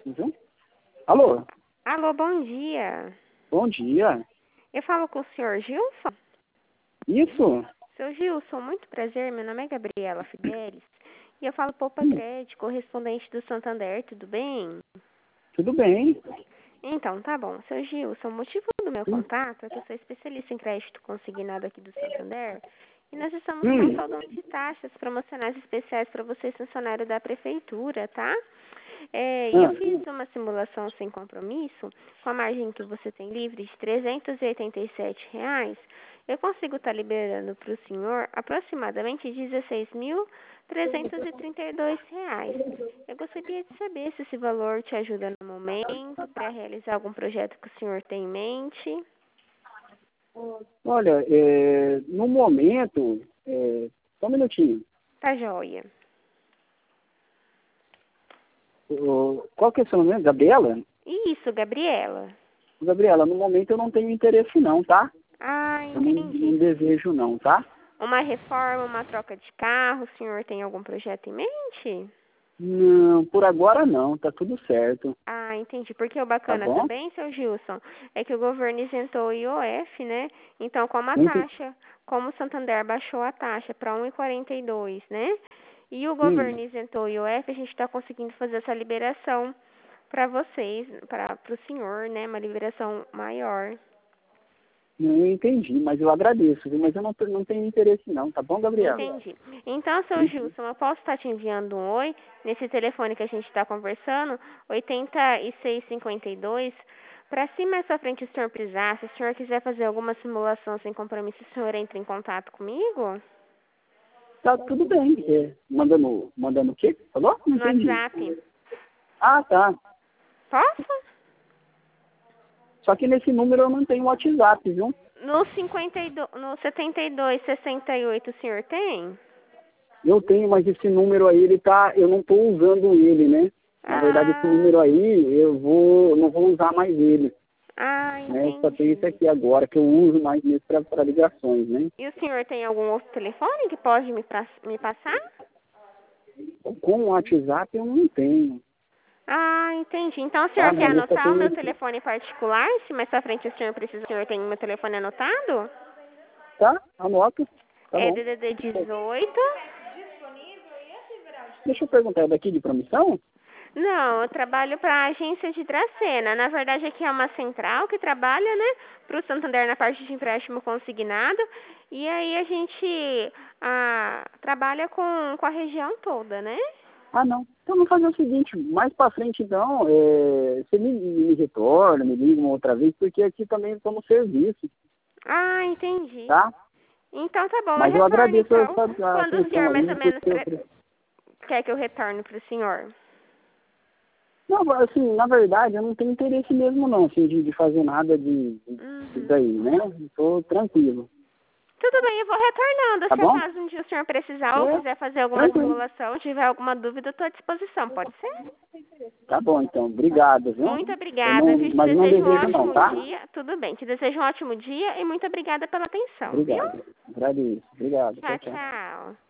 Viu? Alô? Alô, bom dia. Bom dia. Eu falo com o senhor Gilson? Isso? Seu Gilson, muito prazer. Meu nome é Gabriela Fidelis e eu falo Poupa Hum, Crédito, correspondente do Santander, tudo bem? tudo bem. Então, tá bom. Seu Gilson, o motivo do meu Hum, contato é que eu sou especialista em crédito consignado aqui do Santander e nós estamos com um hum, saldão de taxas promocionais especiais para você, funcionário da prefeitura, tá? E eu ah, fiz uma simulação sem compromisso, com a margem que você tem livre de R$ 387, eu consigo estar liberando para o senhor aproximadamente R$ 16.332. Eu gostaria de saber se esse valor te ajuda no momento, para realizar algum projeto que o senhor tem em mente. olha, no momento, só um minutinho. Tá joia. Qual que é o seu nome? Gabriela? Isso, Gabriela. Gabriela, no momento eu não tenho interesse não, tá? Ah, Eu não entendi. desejo não, tá? Uma reforma, uma troca de carro, o senhor tem algum projeto em mente? Não, por agora não, tá tudo certo, Ah, entendi. Porque o tá bacana bom? também, seu Gilson, é que o governo isentou o IOF, né? Então, Muito, como o Santander baixou a taxa para 1,42, né? E o hum, governo isentou o IOF, a gente está conseguindo fazer essa liberação para vocês, para o senhor, né? Uma liberação maior. não entendi, mas eu agradeço, viu? Mas eu não tenho interesse não, tá bom, Gabriela? Entendi. Então, seu Isso. Gilson, eu posso estar te enviando um oi nesse telefone que a gente está conversando, 8652. Para se mais à frente o senhor precisar, se o senhor quiser fazer alguma simulação sem compromisso, o senhor entra em contato comigo? Tá tudo bem. Mandando o quê? Falou? Não No entendi. WhatsApp. Ah, tá. Posso? Só que nesse número eu não tenho WhatsApp, viu? No 52, no 7268 o senhor tem? Eu tenho, mas esse número aí, eu não estou usando ele, né? Na verdade, esse Ah, número aí, não vou usar mais ele, né? Só tem esse entendi. aqui agora, que eu uso mais mesmo para ligações, né? E o senhor tem algum outro telefone que pode me passar? Com o WhatsApp eu não tenho, Ah, entendi. Então o tá? senhor quer Mas eu só anotar o tenho meu esse, telefone particular? Se mais pra frente o senhor precisa, o senhor tem meu telefone anotado? tá? Anota, tá É bom. DDD 18. Deixa eu perguntar, é daqui de promissão? Não, eu trabalho para a agência de Dracena. Na verdade, aqui é uma central que trabalha, né, para o Santander na parte de empréstimo consignado. E aí a gente trabalha com a região toda, né? Ah, não. Então vamos fazer o seguinte, mais para frente então, você me retorna, me liga uma outra vez, porque aqui também estamos serviço, Ah, entendi. tá? Então tá bom, eu Mas eu retorno agradeço então. a Quando o atenção senhor mais ou aí, menos porque quer que eu retorne para o senhor? não, assim, na verdade, eu não tenho interesse mesmo não, assim, de fazer nada disso Uhum. daí, né? Estou tranquilo, Tudo bem, eu vou retornando. tá Se bom? acaso um dia o senhor precisar ou É, quiser fazer alguma tranquilo. simulação, tiver alguma dúvida, eu estou à disposição, pode ser? Tá bom, então, obrigado, viu? Muito obrigada, viu? Te Mas não desejo um desejo não, ótimo tá? dia. Tudo bem, te desejo um ótimo dia e muito obrigada pela atenção, viu? Obrigado, agradeço, obrigado, tchau, Tchau, tchau. tchau.